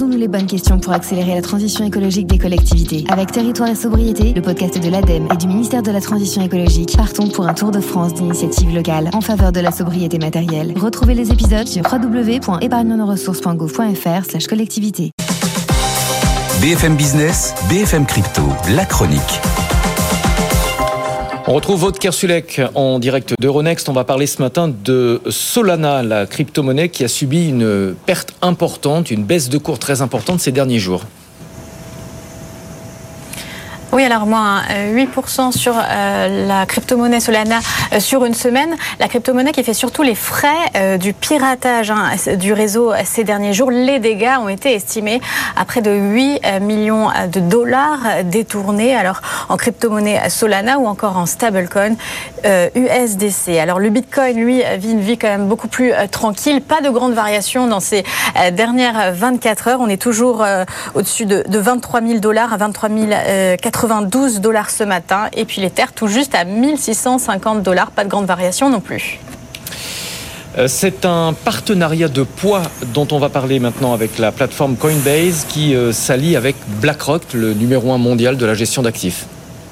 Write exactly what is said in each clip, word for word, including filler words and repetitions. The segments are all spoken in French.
Posons-nous les bonnes questions pour accélérer la transition écologique des collectivités. Avec Territoire et Sobriété, le podcast de l'ADEME et du ministère de la Transition écologique, partons pour un tour de France d'initiatives locales en faveur de la sobriété matérielle. Retrouvez les épisodes sur w w w point épargne nos ressources point gouv point f r slash collectivité. B F M Business, B F M Crypto, la chronique. On retrouve Aude Kersulek en direct d'Euronext. On va parler ce matin de Solana, la crypto-monnaie qui a subi une perte importante, une baisse de cours très importante ces derniers jours. Oui, alors moins huit pour cent sur euh, la crypto-monnaie Solana euh, sur une semaine. La crypto-monnaie qui fait surtout les frais euh, du piratage hein, du réseau ces derniers jours. Les dégâts ont été estimés à près de huit millions de dollars détournés alors en crypto-monnaie Solana ou encore en stablecoin euh, U S D C. Alors le Bitcoin, lui, vit une vie quand même beaucoup plus euh, tranquille. Pas de grandes variations dans ces euh, dernières vingt-quatre heures. On est toujours euh, au-dessus de, de vingt-trois mille dollars à vingt-trois mille quatre-vingts quatre-vingt-douze dollars ce matin. Et puis l'Ether tout juste à mille six cent cinquante dollars. Pas de grande variation non plus. C'est un partenariat de poids dont on va parler maintenant avec la plateforme Coinbase qui euh, s'allie avec BlackRock, le numéro un mondial de la gestion d'actifs.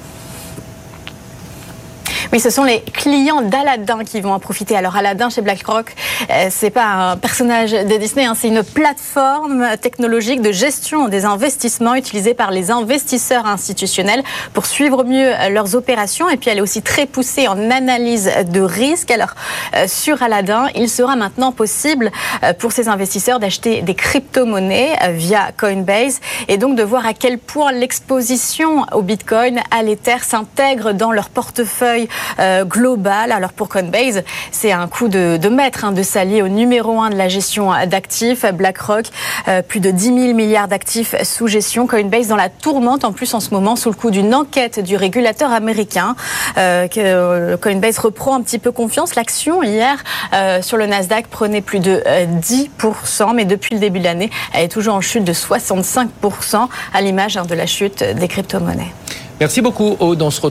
Oui, ce sont les clients d'Aladdin qui vont en profiter. Alors Aladdin chez BlackRock, euh, c'est pas un personnage de Disney, hein, c'est une plateforme technologique de gestion des investissements utilisée par les investisseurs institutionnels pour suivre mieux leurs opérations. Et puis elle est aussi très poussée en analyse de risque. Alors euh, sur Aladdin, il sera maintenant possible euh, pour ces investisseurs d'acheter des crypto-monnaies euh, via Coinbase et donc de voir à quel point l'exposition au Bitcoin, à l'Ether s'intègre dans leur portefeuille Euh, global. Alors pour Coinbase, c'est un coup de, de maître hein, de s'allier au numéro un de la gestion d'actifs, BlackRock, euh, plus de dix mille milliards d'actifs sous gestion. Coinbase dans la tourmente en plus en ce moment sous le coup d'une enquête du régulateur américain. Euh, que, euh, Coinbase reprend un petit peu confiance. L'action hier euh, sur le Nasdaq prenait plus de euh, dix pour cent, mais depuis le début de l'année, elle est toujours en chute de soixante-cinq pour cent à l'image hein, de la chute des crypto-monnaies. Merci beaucoup Aude. On se retrouve